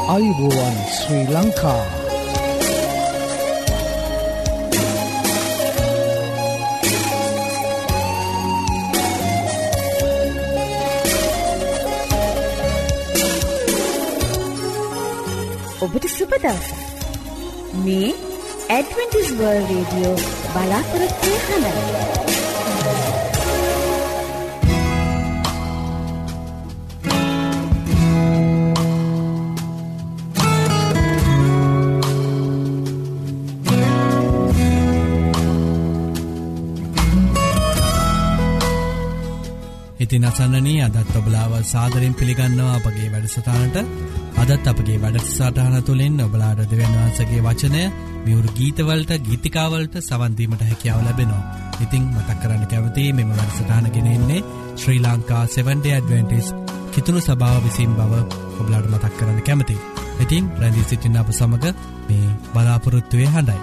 ආයුබෝවන් ශ්‍රී ලංකා. ඔබට සුබ දවසක්. මේ ඇඩ්වෙන්ටිස් වර්ල්ඩ් රේඩියෝ බලාපොරොත්තු වෙන ඉතින් අසන්නනී අදත් ඔබලාව සාදරයෙන් පිළිගන්නවා අපගේ වැඩසටහනට. අදත් අපගේ වැඩසටහන තුළින් ඔබලාට දෙවියන් වහන්සේගේ වචනය මියුරු ගීතවලට ගීතිකාවලට සවන් දීමට හැකියාව ලැබෙනවා. ඉතින් මතක් කරන්න කැමතියි මෙම වැඩසටහන ගෙන එන්නේ ශ්‍රී ලංකා 7 Day Adventist කිතුණු සභාව විසින් බව ඔබලාට මතක් කරන්න කැමතියි. ඉතින් රැඳී සිටින්න අප සමග මේ බලාපොරොත්තුවේ හඬයි.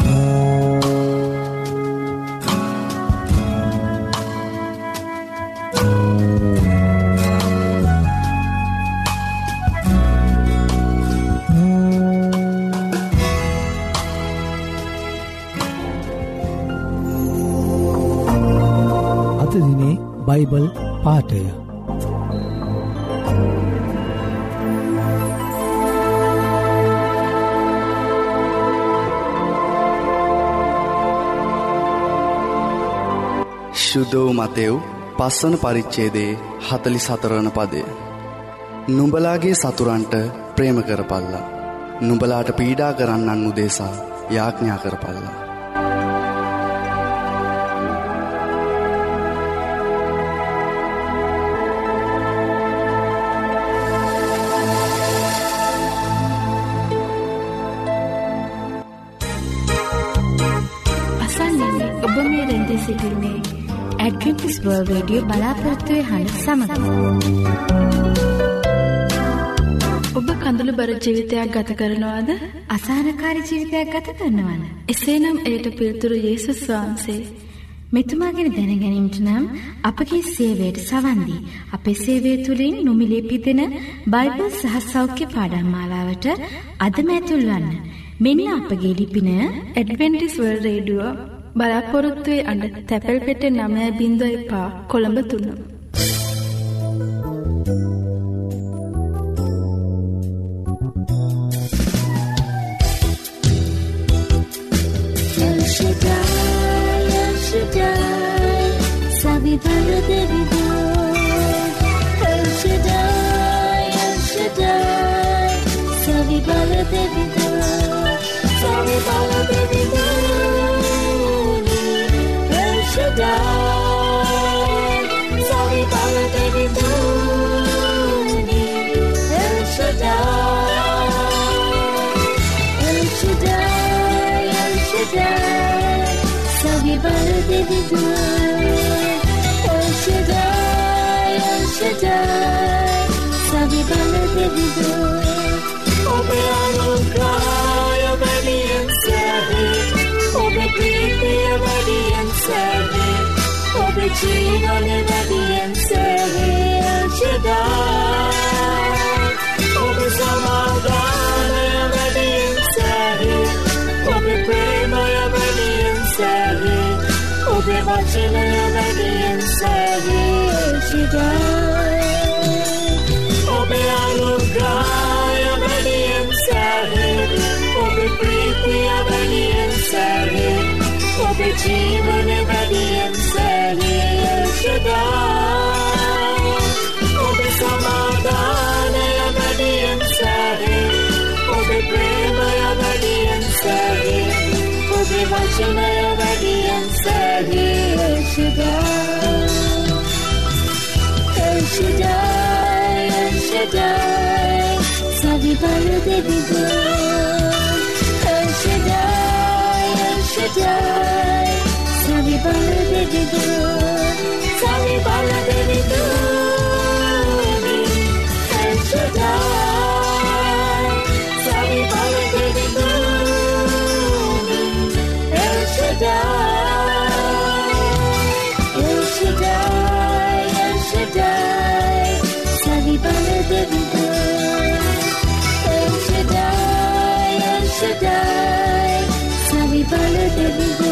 බයිබල් පාඨය ශුද්ධෝ මතෙව් 5 වන පරිච්ඡේදයේ 44 වන පදය. නුඹලාගේ සතුරන්ට ප්‍රේම කරපල්ලා. නුඹලාට පීඩා කරන්නන් උදෙසා යාඥා කරපල්ලා. ඇඩ්වෙන්ටිස් වර්ල්ඩ් රේඩියෝ බලාපොරොත්තුවේ හඬ සමග ඔබ කඳුළු බර ජීවිතයක් ගත කරනවාද? අසහනකාරී ජීවිතයක් ගත කරනවද? එසේනම් එයට පිළිතුරු යේසුස් වහන්සේ. මෙතුමා ගැන දැනගැනීමට නම් අපගේ සේවයට සවන් දී අපේ සේවය තුළින් නොමිලේ පිදෙන බයිබල් සහ සෞඛ්‍ය පාඩම් මාලාවට අදම ඇතුල් වන්න. මෙන්න අපගේ ලිපින ඇඩ්වෙන්ටිස් වර්ල්ඩ් රේඩියෝ බලාපොරොත්තුවේ අඬ තැපැල් පෙට්ටේ 9.5 Colombo 3. dai savi bala devigo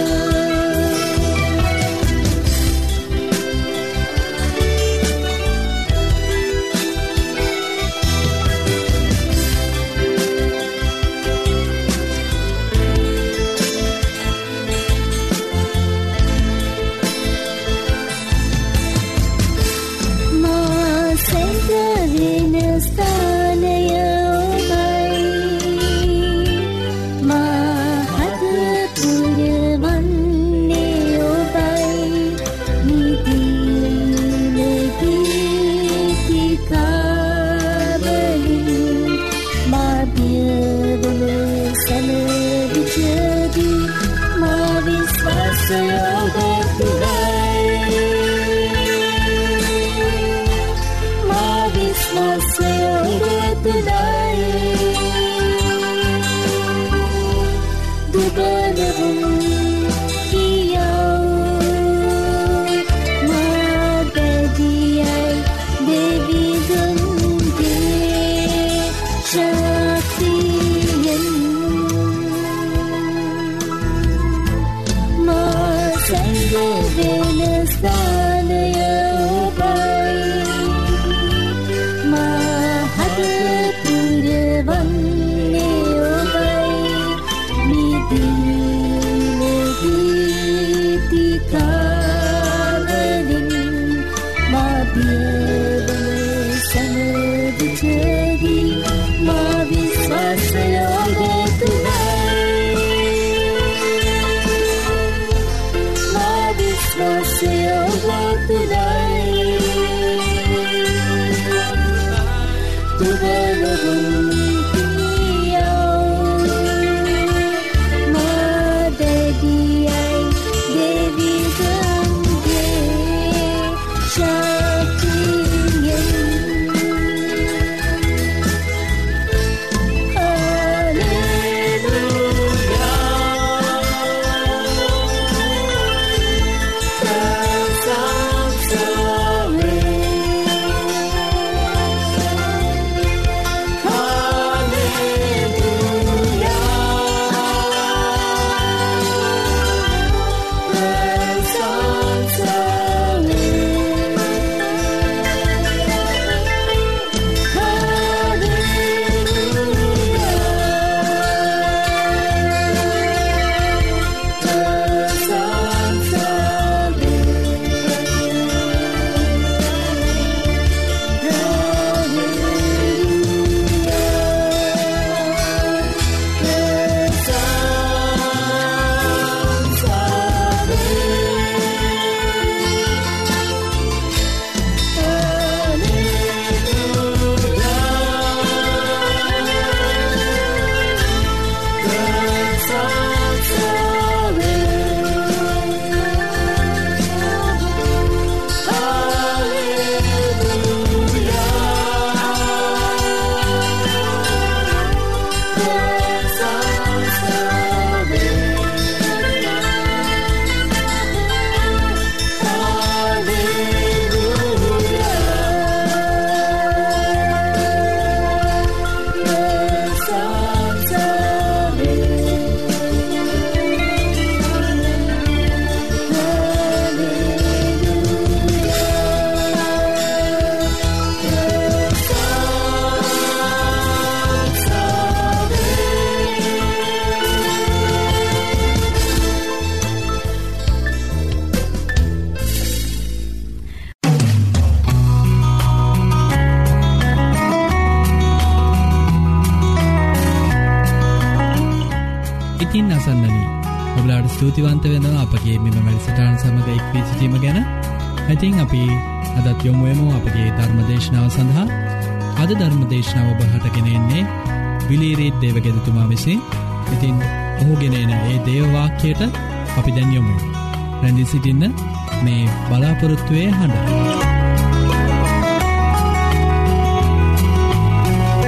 ඉතින් අසන්නනි ඔබලාට ස්තුතිවන්ත වෙනවා අපගේ මෙම වැඩසටහන සමග එක් වී සිටීම ගැන. ඉතින් අපි අදත් යොමු වෙමු අපගේ ධර්මදේශනාව සඳහා. අද ධර්මදේශනාව ඔබ හටගෙන එන්නේ විලීරීත් දේවගෙදතුමා විසින්. ඉතින් ඔහුගෙන එන ඒ දේව වාක්‍යයට අපි දැන් යොමු වෙමු. රැඳී සිටින්න මේ බලාපොරොත්තුවේ හඬ.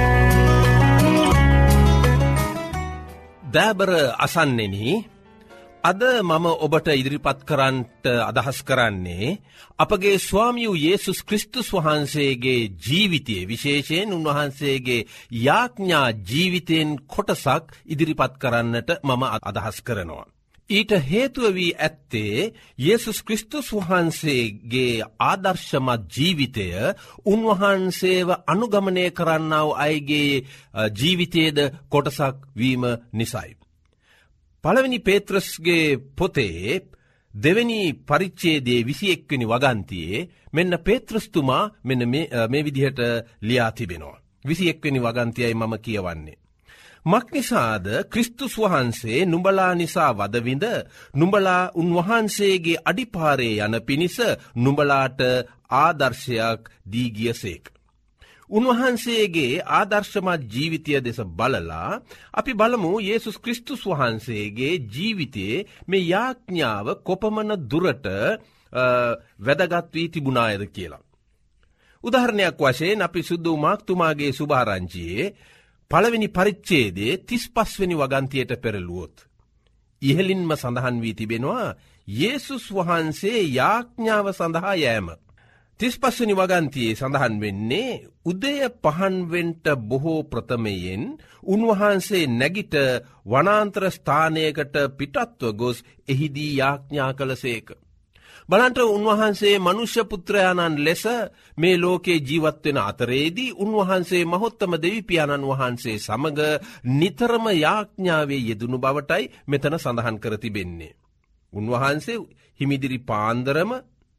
දෑබර අසන්නෙනි අද මම ඔබට ඉදිරිපත් කරන්නට අදහස් කරන්නේ අපගේ ස්වාමියු යේසුස් ක්‍රිස්තුස් වහන්සේගේ ජීවිතයේ විශේෂයෙන් උන්වහන්සේගේ යාඥා ජීවිතයෙන් කොටසක් ඉදිරිපත් කරන්නට මම අදහස් කරනවා. ඊට හේතුව වී ඇත්තේ යේසුස් ක්‍රිස්තුස් වහන්සේගේ ආදර්ශමත් ජීවිතය උන්වහන්සේව අනුගමනය කරන්නා වූ අයගේ ජීවිතයේද කොටසක් වීම නිසයි. පළවෙනි පේත්‍රස්ගේ පොතේ දෙවැනි පරිච්ඡේදයේ 21 වෙනි වගන්තියේ මෙන්න පේත්‍රස්තුමා මෙන්න මේ විදිහට ලියා තිබෙනවා. 21 වෙනි වගන්තියයි මම කියවන්නේ. මක්නිසාද ක්‍රිස්තුස් වහන්සේ නුඹලා නිසා වදවිඳ නුඹලා උන්වහන්සේගේ අඩිපාරේ යන පිණිස නුඹලාට ආදර්ශයක් දී ගියසේක. උන්වහන්සේගේ ආදර්ශමත් ජීවිතය දෙස බලලා අපි බලමු යේසුස් ක්‍රිස්තුස් වහන්සේගේ ජීවිතයේ මේ යාඥාව කොපමණ දුරට වැදගත් වී තිබුණායද කියලා. උදාහරණයක් වශයෙන් අපි සුදු මාක්තුමාගේ සුභාරංචියේ පළවෙනි පරිච්ඡේදයේ 35 වෙනි වගන්තියට පෙරළුවොත් ඉහළින්ම සඳහන් වී තිබෙනවා යේසුස් වහන්සේ යාඥාව සඳහා යෑම. 35 වෙනි වගන්තියේ සඳහන් වෙන්නේ උදය පහන්වෙන්ට බොහෝ ප්‍රථමයෙන් උන්වහන්සේ නැගිට වනාන්තර ස්ථානයකට පිටත්ව ගොස් එහිදී යාඥා කළසේක. බලන්ට උන්වහන්සේ මනුෂ්‍ය පුත්‍රයාණන් ලෙස මේ ලෝකේ ජීවත් වෙන අතරේදී උන්වහන්සේ මහොත්තම දෙවිපියාණන් වහන්සේ සමග නිතරම යාඥාවේ යෙදුණු බවටයි මෙතන සඳහන් කර තිබෙන්නේ. උන්වහන්සේ හිමිදිරි පාන්දරම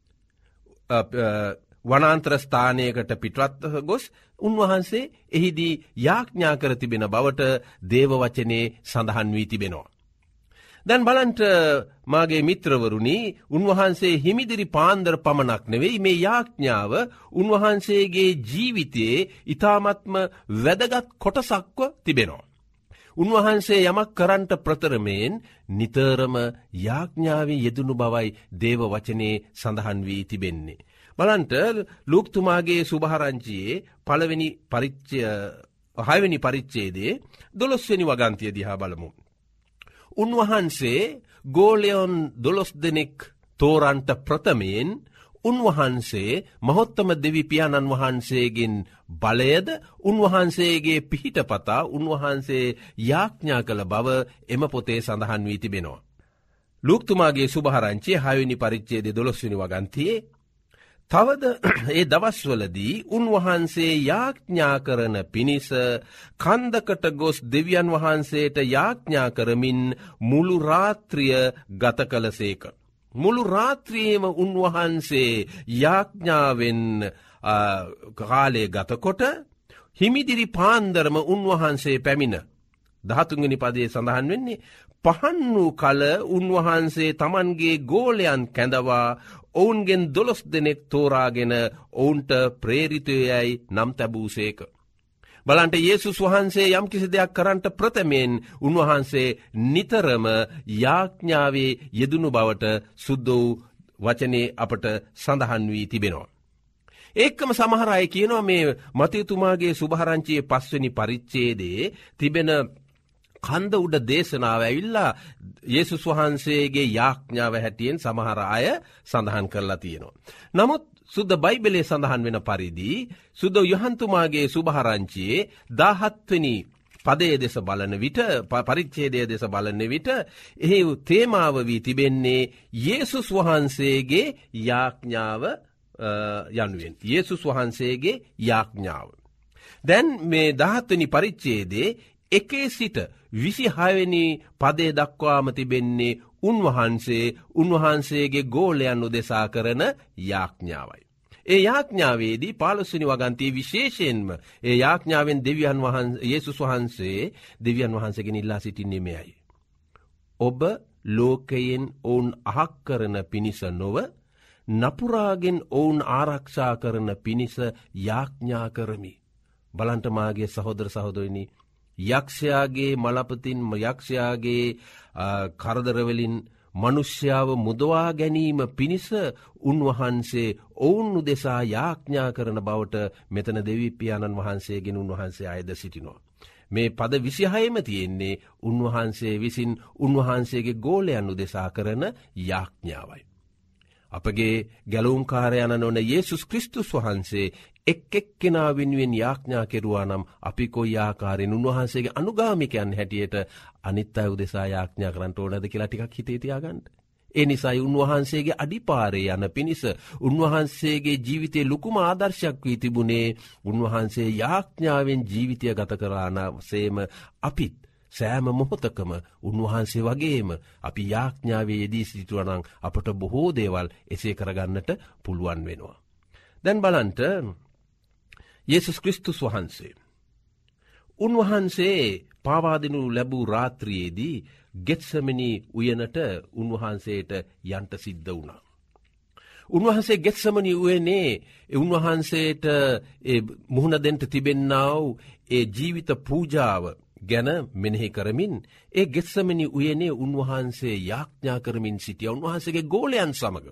වනාන්තර ස්ථානයකට පිටත්ව ගොස් උන්වහන්සේ එහිදී යාඥා කර තිබෙන බවට දේව වචනේ සඳහන් වී තිබෙනවා. දැන් බලන්ට මාගේ මිත්‍රවරුනි උන්වහන්සේ හිමිදිරි පාන්දර පමණක් නෙවෙයි මේ යාඥාව උන්වහන්සේගේ ජීවිතයේ ඊ타ත්ම වැදගත් කොටසක්ව තිබෙනවා. උන්වහන්සේ යමක් කරන්නට ප්‍රතරමයෙන් නිතරම යාඥාවේ යෙදුණු බවයි දේව වචනේ සඳහන් වී තිබෙන්නේ. බලන්ට ලූක්තුමාගේ සුභාරංචියේ පළවෙනි හයවෙනි පරිච්ඡේදයේ 12 වෙනි වගන්තිය දිහා බලමු. උන්වහන්සේ ගෝලයන් 12 දෙනෙක් තෝරන්ට ප්‍රථමයෙන් උන්වහන්සේ මහොත්තම දෙවිපියාණන් වහන්සේගෙන් බලයද උන්වහන්සේගේ පිහිටපතා උන්වහන්සේ යාඥා කළ බව එම පොතේ සඳහන් වී තිබෙනවා. ලූක්තුමාගේ සුභාරංචියේ 6 වෙනි පරිච්ඡේදයේ 12 වෙනි වගන්තියේ තවද ඒ දවස්වලදී උන්වහන්සේ යාඥා කරන පිණිස කන්දකට ගොස් දෙවියන් වහන්සේට යාඥා කරමින් මුළු රාත්‍රිය ගත කළසේක. මුළු රාත්‍රියේම උන්වහන්සේ යාඥාවෙන් කාලය ගතකොට හිමිදිරි පාන්දරම උන්වහන්සේ පැමිණ 13 වෙනි පදයේ සඳහන් වෙන්නේ පහන් වූ කල උන්වහන්සේ තමන්ගේ ගෝලයන් කැඳවා ඔවුන්ගෙන් 12 දෙනෙක් තෝරාගෙන ඔවුන්ට ප්‍රේරිතයයි නම් තැබූසේක. බලන්ට යේසුස් වහන්සේ යම් කිසි දෙයක් කරන්නට ප්‍රථමයෙන් උන්වහන්සේ නිතරම යාඥාවේ යෙදුණු බවට සුද්ධ වූ වචනේ අපට සඳහන් වී තිබෙනවා. ඒකම සමහර අය කියනවා මේ මතේතුමාගේ සුභාරංචියේ 5 වෙනි පරිච්ඡේදයේ තිබෙන කන්ද උඩ දේශනාව ඇවිල්ලා යේසුස් වහන්සේගේ යාඥාව හැටියෙන් සමහර අය සඳහන් කරලා තියෙනවා. නමුත් සුද්ධ බයිබලයේ සඳහන් වෙන පරිදි සුද්ධ යොහන්තුමාගේ සුභාරංචියේ 17 වෙනි පදයේ දෙස බලන විට පරිච්ඡේදයේ දෙස බලන විට එහි තේමාව වී තිබෙන්නේ යේසුස් වහන්සේගේ යාඥාව යනුවෙන්. යේසුස් වහන්සේගේ යාඥාව. දැන් මේ 17 වෙනි පරිච්ඡේදයේ 1 සිට 26 වෙනි පදයේ දක්වාම තිබෙන්නේ උන්වහන්සේගේ ගෝලයන් උදෙසා කරන යාඥාවයි. ඒ යාඥාවේදී 15 වෙනි වගන්තියේ විශේෂයෙන්ම ඒ යාඥාවෙන් යේසුස් වහන්සේ දෙවියන් වහන්සේගෙන් ඉල්ලා සිටින්නේ මෙයයි. ඔබ ලෝකයෙන් ඔවුන් අහක් කරන පිණිස නොව නපුරාගෙන් ඔවුන් ආරක්ෂා කරන පිණිස යාඥා කරමි. බලන්ට මාගේ සහෝදර සහෝදරිනි යක්ෂයාගේ මලපතින් යක්ෂයාගේ කරදරවලින් මනුෂ්‍යාව මුදවා ගැනීම පිණිස උන්වහන්සේ ඔවුන් උදෙසා යාඥා කරන බවට මෙතන දෙවිපියාණන් වහන්සේගෙන් උන්වහන්සේ ආයද සිටිනවා. මේ පද 26ම තියෙන්නේ උන්වහන්සේ විසින් උන්වහන්සේගේ ගෝලයන් උදෙසා කරන යාඥාවයි. අපගේ ගැලවුම්කාරයන නොන යේසුස් ක්‍රිස්තුස් වහන්සේ එක් එක්කෙනා වෙනුවෙන් යාඥා කෙරුවා නම් අපි කොයි ආකාරයෙන් උන්වහන්සේගේ අනුගාමිකයන් හැටියට අනිත් අය උදෙසා යාඥා කරන්න ඕනද කියලා ටිකක් හිතේ තියාගන්න. ඒ නිසායි උන්වහන්සේගේ අඩිපාරේ යන පිණිස උන්වහන්සේගේ ජීවිතයේ ලොකුම ආදර්ශයක් වී තිබුණේ උන්වහන්සේ යාඥාවෙන් ජීවිතය ගත කරානසේම අපිත් සෑම මොහොතකම උන්වහන්සේ වගේම අපි යාඥාවේ යෙදී සිටිනවා නම් අපට බොහෝ දේවල් එසේ කරගන්නට පුළුවන් වෙනවා. දැන් බලන්න යේසුස් ක්‍රිස්තුස් වහන්සේ උන්වහන්සේ පාවා දෙනු ලැබූ රාත්‍රියේදී ගෙත්සෙමනි උයනට උන්වහන්සේට යන්ට සිද්ධ වුණා. උන්වහන්සේ ගෙත්සෙමනි උයනේ උන්වහන්සේට මුහුණ දෙන්න තිබෙන්නා වූ ඒ ජීවිත පූජාව ගැන මෙනෙහි කරමින් ඒ ගෙත්සෙමනි උයනේ උන්වහන්සේ යාඥා කරමින් සිටියා උන්වහන්සේගේ ගෝලයන් සමග.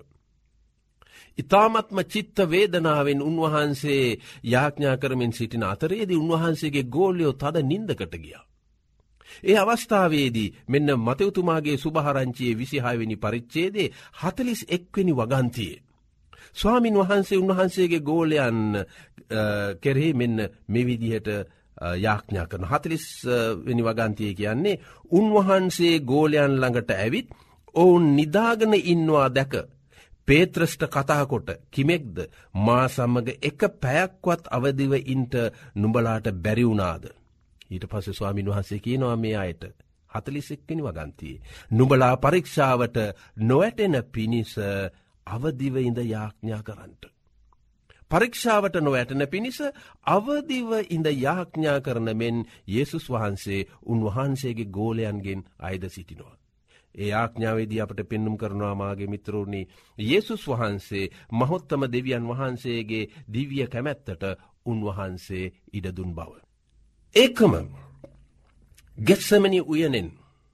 ඉතාමත්ම චිත්ත වේදනාවෙන් උන්වහන්සේ යාඥා කරමින් සිටින අතරේදී උන්වහන්සේගේ ගෝලයෝ තද නින්දකට ගියා. ඒ අවස්ථාවේදී මෙන්න මතෙව්තුමාගේ සුභාරංචියේ 26 වෙනි පරිච්ඡේදයේ 41 වෙනි වගන්තියේ ස්වාමින් වහන්සේ උන්වහන්සේගේ ගෝලයන් කෙරෙහි මෙන්න මේ විදිහට යාඥා කරන 40 වෙනි වගන්තියේ කියන්නේ උන්වහන්සේ ගෝලයන් ළඟට ඇවිත් ඔවුන් නිදාගෙන ඉන්නවා දැක පේත්‍රස්ට කතා කොට කිමෙක්ද මා සමග එක පැයක්වත් අවදිව ඉන්ට නුඹලාට බැරි වුණාද? ඊට පස්සේ ස්වාමීන් වහන්සේ කියනවා මේ අයට 41 වෙනි වගන්තියේ නුඹලා පරීක්ෂාවට නොවැටෙන පිණිස අවදිව ඉඳ යාඥා කරන්නට. පරීක්ෂාවට නොවැටෙන පිණිස අවදිව ඉඳ යාඥා කරන මෙන් යේසුස් වහන්සේ උන්වහන්සේගේ ගෝලයන්ගෙන් අයද සිටිනවා. ඒ යාඥාවේදී අපට පෙන්눔 කරනවා මාගේ මිත්‍රෝනි යේසුස් වහන්සේ මහෝත්තම දෙවියන් වහන්සේගේ දිව්‍ය කැමැත්තට උන්වහන්සේ ඉඩ දුන් බව. ඒකම ගෙත්සෙමනි උයනෙන්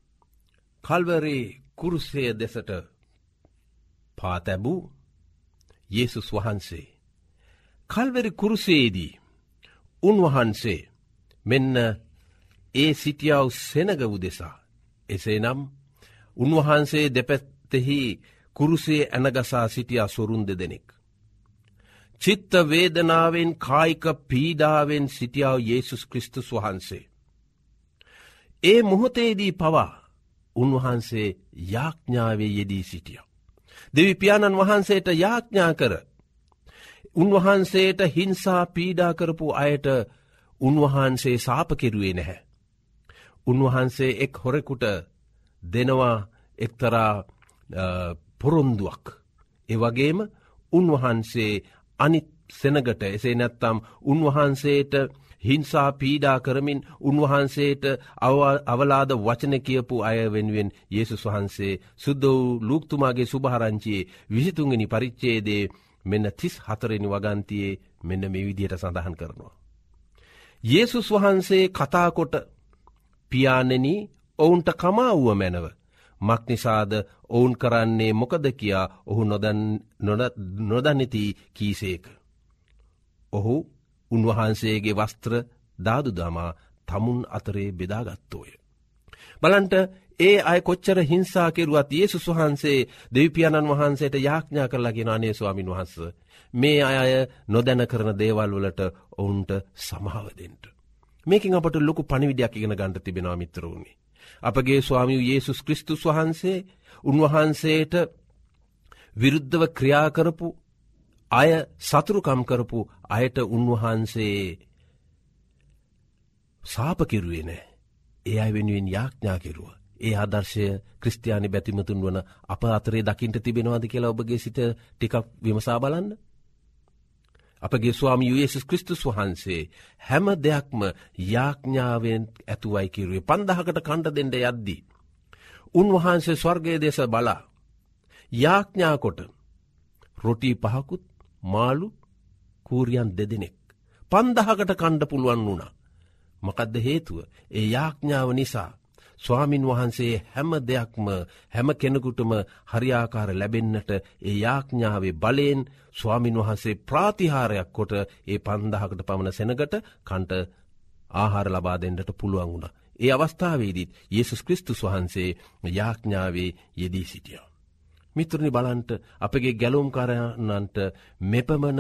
කල්වරි කුරුසය දෙසට පා තැබූ යේසුස් වහන්සේ කල්වරි කුරුසයේදී උන්වහන්සේ මෙන්න ඒ සිටියව සෙනග උදෙසා එසේනම් උන්වහන්සේ දෙපැත්තෙහි කුරුසයේ ඇනගසා සිටියා සොරුන් දෙදෙනෙක්. චිත්ත වේදනාවෙන් කායික පීඩාවෙන් සිටියා යේසුස් ක්‍රිස්තුස් වහන්සේ. ඒ මොහොතේදී පවා උන්වහන්සේ යාඥාවේ යෙදී සිටියා. දෙවි පියාණන් වහන්සේට යාඥා කර උන්වහන්සේට හිංසා පීඩා කරපු අයට උන්වහන්සේ සාප කෙරුවේ නැහැ. උන්වහන්සේ එක් හොරෙකුට දෙනවා එක්තරා පොරොන්දුවක්. ඒ වගේම උන්වහන්සේ අනිත් සෙනගට එසේ නැත්තම් උන්වහන්සේට හිංසා පීඩා කරමින් උන්වහන්සේට අවලාද වචන කියපු අය වෙනුවෙන් යේසුස් වහන්සේ සුද්ධ වූ ලූක්තුමාගේ සුභාරංචියේ 23 වෙනි පරිච්ඡේදයේ මෙන්න 34 වෙනි වගන්තියේ මෙන්න මේ විදිහට සඳහන් කරනවා. යේසුස් වහන්සේ කතා කොට පියාණෙනි ඔවුන්ට කමාවුව මැනව මක්නිසාද ඔවුන් කරන්නේ මොකද කියා ඔහු නොදනිති කීසේක. ඔහු උන්වහන්සේගේ වස්ත්‍ර දාදු දමා තමුන් අතරේ බෙදාගත්තෝය. බලන්ට ඒ අය කොච්චර හිංසා කෙරුවත් යේසුස් වහන්සේ දෙවිපියාණන් වහන්සේට යාඥා කරලා කියන අනේ ස්වාමින් වහන්සේ මේ අය නොදැන කරන දේවල් වලට ඔවුන්ට සමාව දෙන්න. මේකෙන් අපට ලොකු පණිවිඩයක් ඉගෙන ගන්න තිබෙනවා මිත්‍රෝනි. අපගේ ස්වාමී යේසුස් ක්‍රිස්තුස් වහන්සේ උන්වහන්සේට විරුද්ධව ක්‍රියා කරපු අය සතුරුකම් කරපු අයට උන්වහන්සේ සාප කෙරුවේ නැහැ. ඒ අය වෙනුවෙන් යාඥා කෙරුවා. ඒ ආදර්ශය ක්‍රිස්තියානි බැතිමතුන් වන අප අතරේ දකින්න තිබෙනවාද කියලා ඔබගේ සිත ටිකක් විමසා බලන්න. අපගේ ස්වාමී යේසුස් ක්‍රිස්තුස් වහන්සේ හැම දෙයක්ම යාඥාවෙන් ඇතුවයි කිරුවේ. 5000කට කණ්ඩ දෙන්න යද්දී උන්වහන්සේ ස්වර්ගයේ දෙස බලා යාඥා කොට රොටි 5කුත් මාළු කූරියන් 2 දෙනෙක් 5000කට කණ්ඩ පුළුවන් වුණා. මොකද්ද හේතුව? ඒ යාඥාව නිසා ස්වාමින් වහන්සේ හැම දෙයක්ම හැම කෙනෙකුටම හරියාකාර ලැබෙන්නට ඒ යාඥාවේ බලයෙන් ස්වාමින් වහන්සේ ප්‍රාතිහාරයක් කොට ඒ 5000කට පමණ සෙනගට කන්ට ආහාර ලබා දෙන්නට පුළුවන් වුණා. ඒ අවස්ථාවේදීත් යේසුස් ක්‍රිස්තුස් වහන්සේ යාඥාවේ යෙදී සිටියා. මිත්‍රනි බලන්ට අපගේ ගැලුම්කාරයන්ට මෙපමණ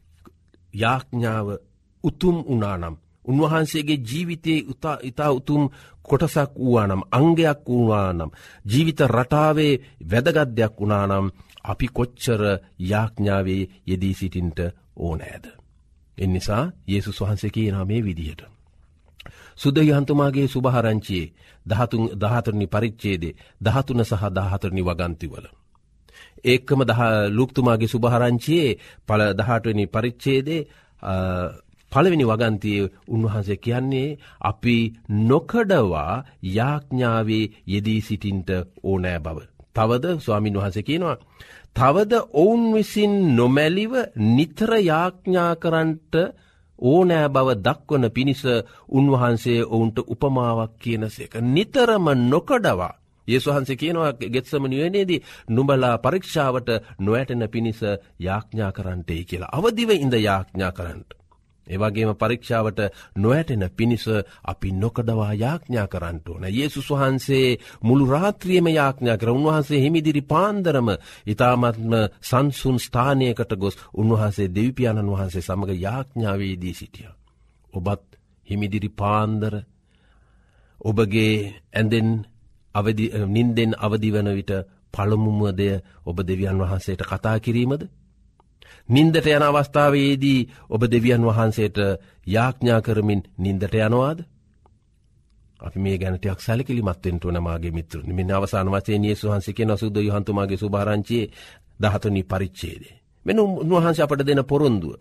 යාඥාව උතුම් වුණා නම්, උන්වහන්සේගේ ජීවිතයේ ඉතා උතුම් කොටසක් වූවා නම්, අංගයක් වුණා නම්, ජීවිත රටාවේ වැදගත් දෙයක් වුණා නම්, අපි කොච්චර යාඥාවේ යෙදී සිටින්ට ඕනෑද? එනිසා යේසුස් වහන්සේ කියනවා මේ විදිහට. සුද්ධ යහන්තුමාගේ සුභාරංචියේ 14 පරිච්ඡේදයේ 13 සහ 14 වගන්තිවල, ඒකම ලූක්තුමාගේ සුභාරංචියේ 18 පරිච්ඡේදයේ පළවෙනි වගන්තියේ උන්වහන්සේ කියන්නේ අපි නොකඩවා යාඥාවේ යෙදී සිටින්ට ඕනෑ බව. තවද ස්වාමින් වහන්සේ කියනවා, තවද ඔවුන් විසින් නොමැලිව නිතර යාඥා කරන්නට ඕනෑ බව දක්වන පිණිස උන්වහන්සේ ඔවුන්ට උපමාවක් කියනසේක. නිතරම නොකඩවා. යේසුස් වහන්සේ කියනවා ගෙත්සමනි වනේදී නුඹලා පරීක්ෂාවට නොඇටෙන පිණිස යාඥා කරන්නටයි කියලා. අවදිව ඉඳ යාඥා කරන්නට. ඒ වගේම පරීක්ෂාවට නොඇටෙන පිණිස අපි නොකඩවා යාඥා කරන්නට ඕන. යේසුස් වහන්සේ මුළු රාත්‍රියේම යාඥා කළා. උන්වහන්සේ හිමිදිරි පාන්දරම ඊ타ත්ම සංසුන් ස්ථානයකට ගොස් උන්වහන්සේ දෙවිපියාණන් වහන්සේ සමග යාඥාවේදී සිටියා. ඔබත් හිමිදිරි පාන්දර ඔබගේ ඇඳෙන් නින්දෙන් අවදි වන විට පළමුම දෙය ඔබ දෙවියන් වහන්සේට කතා කිරීමද? නින්දට යන අවස්ථාවේදී ඔබ දෙවියන් වහන්සේට යාඥා කරමින් නින්දට යනවාද? අපි මේ ගැන ටිකක් සැලකිලිමත් වෙන්න ඕන මාගේ මිත්‍රනි. මෙන්න අවසාන වශයෙන් යේසුස් වහන්සේ කියන සුද්ධ යහන්තුමාගේ සුභාරංචියේ 13 පරිච්ඡේදය. මෙන්න උන්වහන්සේ අපට දෙන පොරොන්දුව.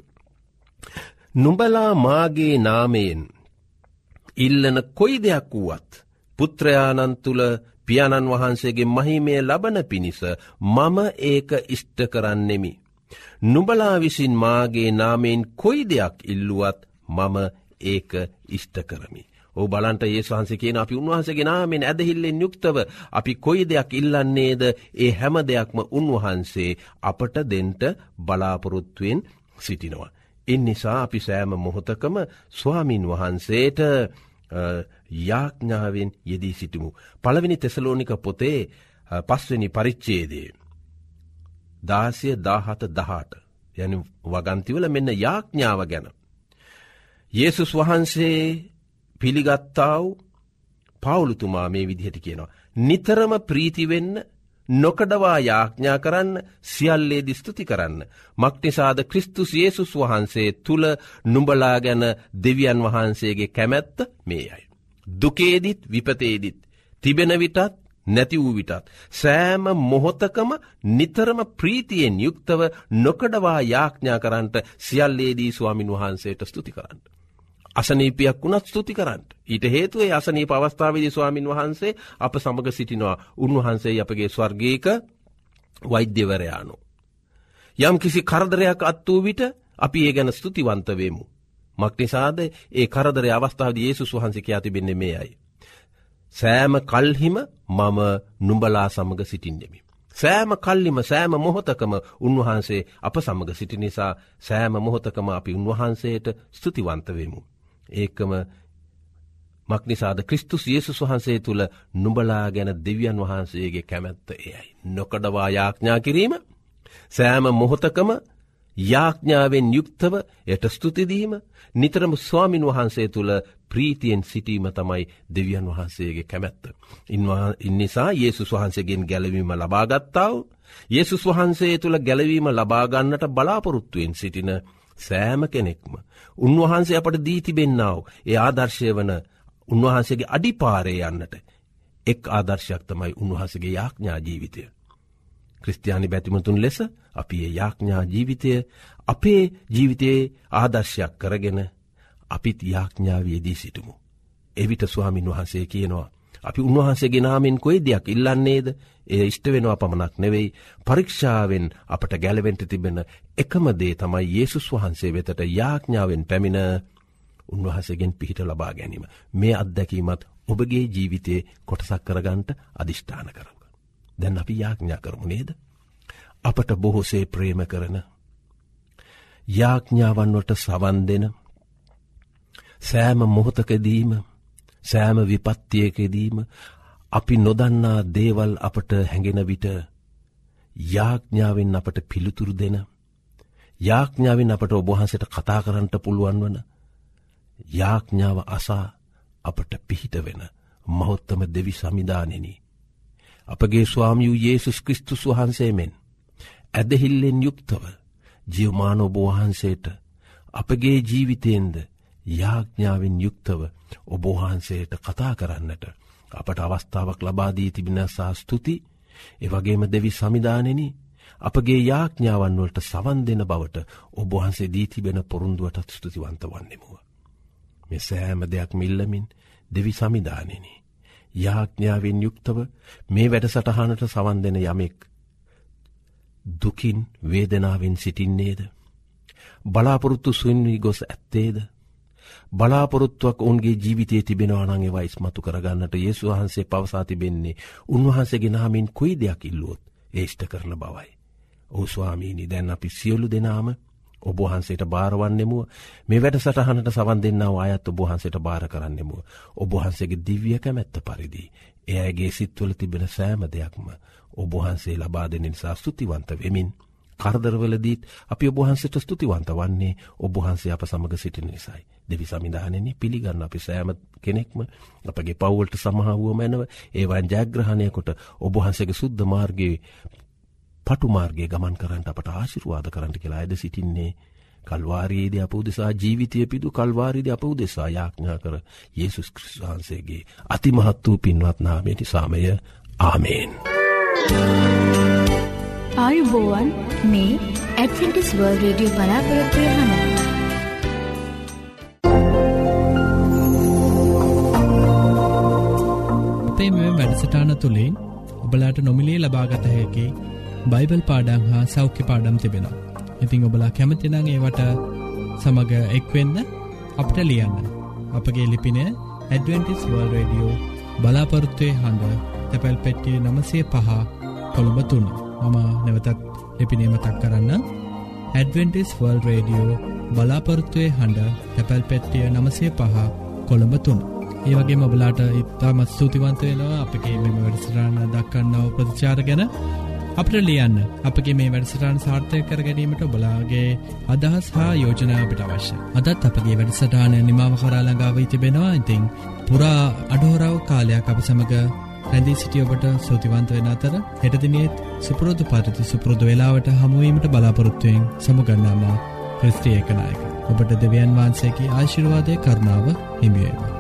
නුඹලා මාගේ නාමයෙන් ඉල්ලන කොයි දෙයක් වුවත් පුත්‍රයාණන් තුල පියාණන් වහන්සේගේ මහිමය ලබන පිණිස මම ඒක ඉෂ්ට කරන්නෙමි. නුඹලා විසින් මාගේ නාමයෙන් කොයි දෙයක් ඉල්ලුවත් මම ඒක ඉෂ්ට කරමි. ඔව් බලන්ට යේසුස් වහන්සේ කියන අපි උන්වහන්සේගේ නාමයෙන් ඇදහිල්ලෙන් යුක්තව අපි කොයි දෙයක් ඉල්ලන්නේද ඒ හැම දෙයක්ම උන්වහන්සේ අපට දෙන්න බලාපොරොත්තුෙන් සිටිනවා. ඒ නිසා අපි සෑම මොහොතකම ස්වාමින් වහන්සේට යාඥාවෙන් යෙදී සිටිමු. පළවෙනි තෙසලෝනික පොතේ 5 වෙනි පරිච්ඡේදයේ 16, 17, 18 යන වගන්තිවල මෙන්න යාඥාව ගැන යේසුස් වහන්සේ පිළිගත්තා වූ පෞලුතුමා මේ විදිහට කියනවා. නිතරම ප්‍රීති වෙන්න, නොකඩවා යාඥා කරන්න, සියල්ලේදී ස්තුති කරන්න. මක්නිසාද ක්‍රිස්තුස් යේසුස් වහන්සේ තුල නුඹලා ගැන දෙවියන් වහන්සේගේ කැමැත්ත මේයි. දුකේදිත් විපතේදිත් තිබෙන විටත් නැති වූ විටත් සෑම මොහොතකම නිතරම ප්‍රීතියෙන් යුක්තව නොකඩවා යාඥා කරන්නට, සියල්ලේදී ස්වාමින් වහන්සේට ස්තුති කරන්න. අසනීපයක් වුණත් ස්තුති කරන්න. ඊට හේතුව ඒ අසනීප අවස්ථාවේදී ස්වාමින් වහන්සේ අප සමග සිටිනවා. උන්වහන්සේ අපගේ ස්වර්ගීක වෛද්‍යවරයාණෝ. යම් කිසි කරදරයක් අත් වූ විට අපි ඒ ගැන ස්තුතිවන්ත වෙමු. මක්නිසාද ඒ කරදරයේ අවස්ථාවේදී යේසුස් වහන්සේ කියා තිබෙන්නේ මේයි. සෑම කල්හිම මම නුඹලා සමග සිටින්නෙමි. සෑම කල්හිම සෑම මොහොතකම උන්වහන්සේ අප සමග සිටින නිසා සෑම මොහොතකම අපි උන්වහන්සේට ස්තුතිවන්ත වෙමු. ඒකම මක්නිසාද ක්‍රිස්තුස් යේසුස් වහන්සේ තුල නුඹලා ගැන දෙවියන් වහන්සේගේ කැමැත්ත එයයි. නොකඩවා යාඥා කිරීම, සෑම මොහොතකම යාඥාවෙන් යුක්තව යට ස්තුති දීම, නිතරම ස්වාමින් වහන්සේ තුල ප්‍රීතියෙන් සිටීම තමයි දෙවියන් වහන්සේගේ කැමැත්ත. ඉන්නිසා යේසුස් වහන්සේගෙන් ගැලවීම ලබා ගත්තා වූ, යේසුස් වහන්සේ තුල ගැලවීම ලබා ගන්නට බලාපොරොත්තුෙන් සිටින සෑම කෙනෙක්ම උන්වහන්සේ අපට දී තිබෙන්නා වූ ඒ ආදර්ශය වන උන්වහන්සේගේ අඩිපාරේ යන්නට එක් ආදර්ශයක් තමයි උන්වහන්සේගේ යාඥා ජීවිතය. ක්‍රිස්තියානි බැතිමතුන් ලෙස අපි ඒ යාඥා ජීවිතය අපේ ජීවිතයේ ආදර්ශයක් කරගෙන අපිත් යාඥාවේදී සිටමු. එවිට ස්වාමින් වහන්සේ කියනවා අපි උන්වහන්සේගේ නාමයෙන් කොයි දෙයක් ඉල්ලන්නේද ඒ ඉෂ්ට වෙනවා පමණක් නෙවෙයි, පරීක්ෂාවෙන් අපට ගැලවෙන්න තිබෙන එකම දේ තමයි යේසුස් වහන්සේ වෙතට යාඥාවෙන් පැමිණ උන්වහන්සේගෙන් පිහිට ලබා ගැනීම. මේ අත්දැකීමත් ඔබගේ ජීවිතයේ කොටසක් කරගන්නට අදිෂ්ඨාන කරමු. දැන් අපි යාඥා කරමු නේද? අපට බොහෝසේ ප්‍රේම කරන, යාඥාවන් වලට සවන් දෙන, සෑම මොහොතකදීම සෑම විපත්තියකදීම අපි නොදන්නා දේවල් අපට හැඟෙන විට යාඥාවෙන් අපට පිළිතුරු දෙන, යාඥාවෙන් අපට ඔබවහන්සේට කතා කරන්නට පුළුවන් වන, යාඥාව අසා අපට පිහිට වෙන මහෝත්තම දෙවි සමිදානෙනි. අපගේ ස්වාමී වූ යේසුස් ක්‍රිස්තුස් වහන්සේ මෙන් ඇදහිල්ලෙන් යුක්තව ජීවමාන ඔබ වහන්සේට අපගේ ජීවිතයෙන්ද යාඥාවෙන් යුක්තව ඔබ වහන්සේට කතා කරන්නට අපට අවස්ථාවක් ලබා දී තිබෙන ස්තුති. ඒ වගේම දෙවි සමිදානෙනි, අපගේ යාඥාවන් වලට සවන් දෙන බවට ඔබ වහන්සේ දී තිබෙන පොරොන්දුවටත් ස්තුතිවන්ත වන්නෙමු. මේ සෑම දෙයක් මිල්ලමින් දෙවි සමිදානෙනි, යාඥාවෙන් යුක්තව මේ වැඩසටහනට සවන් දෙන යමෙක් දුකින් වේදනාවෙන් සිටින්නේද, බලාපොරොත්තු සුන් වී ගොස් ඇත්තේද, බලාපොරොත්තුවක් ඔවුන්ගේ ජීවිතයේ තිබෙනවා නම් ඒවා ඉස්මතු කරගන්නට යේසුස් වහන්සේ පවසා තිබෙන්නේ උන්වහන්සේගේ නාමයෙන් කොයි දෙයක් ඉල්ලුවොත් ඒ ඉෂ්ට කරන බවයි. ඔව් ස්වාමීනි, දැන් අපි සියලු දෙනාම ඔබ වහන්සේට බාරවන්නෙමු. මේ වැඩසටහනට සවන් දෙන්නා වූ අයත් ඔබ වහන්සේට බාර කරන්නෙමු. ඔබ වහන්සේගේ දිව්‍ය කැමැත්ත පරිදි එයාගේ සිත්වල තිබෙන සෑම දෙයක්ම ඔබ වහන්සේ ලබා දෙන නිසා ස්තුතිවන්ත වෙමින්, කරදරවලදීත් අපි ඔබ වහන්සේට ස්තුතිවන්ත වන්නේ ඔබ වහන්සේ අප සමග සිටින නිසායි. දෙවි සමිදානෙනි, පිළිගන්න අපි සෑම කෙනෙක්ම අපගේ පව් වලට සමහාවුව මැනව ඒවන් ජයග්‍රහණය කොට ඔබ වහන්සේගේ සුද්ධ මාර්ගයේ පටු මාර්ගයේ ගමන් කරන්නට අපට ආශිර්වාද කරන්න කියලා අයද සිටින්නේ. කල්වාරියේදී අප උදෙසා ජීවිතය පිදු කල්වාරියේදී අප උදෙසා යාඥා කර යේසුස් ක්‍රිස්තුස් වහන්සේගේ අතිමහත් වූ පින්වත් නාමයෙන් සාමය. ආමේන්. ආයුබෝවන්, මේ ඇඩ්වෙන්ටිස් වර්ල්ඩ් රේඩියෝ බලාපොරොත්තු වෙන අපේ මේ වැඩසටහන තුළින් ඔබලාට නොමිලේ ලබාගත හැකි බයිබල් පාඩම් හා සෞඛ්‍ය පාඩම් තිබෙනවා. ඉතින් ඔබලා කැමති නම් ඒවට සමග එක්වෙන්න අපට ලියන්න. අපගේ ලිපින ඇඩ්වෙන්ටිස් වර්ල්ඩ් රේඩියෝ බලාපොරොත්තුවේ හඬ, තැපැල් පෙට්ටිය 905 කොළඹ 3. මම නැවතත් ලිපිනය මතක් කරන්න. ඇඩ්වෙන්ටිස් වර්ල්ඩ් රේඩියෝ බලාපොරොත්තුවේ හඬ, තැපැල් පෙට්ටිය 905 කොළඹ 3. ඒ වගේම ඔබලාට ඉතාමත් ස්තුතිවන්ත වෙනවා අපගේ මේ වැඩසටහන දක්වන්නව ප්‍රතිචාර ගැන. අපට ලියන්න. අපගේ මේ වැඩසටහන සාර්ථක කර ගැනීමට ඔබලාගේ අදහස් හා යෝජනා අපට අවශ්‍යයි. අදත් අපගේ වැඩසටහන නිමාව කරා ළඟා වී තිබෙනවා. ඉතින් පුරා අඩෝරාව කාලයක් අප සමග රැඳී සිටි ඔබට ස්තුතිවන්ත වෙන අතර හෙට දිනේත් සුපුරුදු පරිදි සුපුරුදු වේලාවට හමු වීමට බලාපොරොත්තු වෙමින් සමුගන්නාම ක්‍රිස්ති ඒකනායක. ඔබට දෙවියන් වහන්සේගේ ආශිර්වාදයේ කරුණාව හිමි වේවා.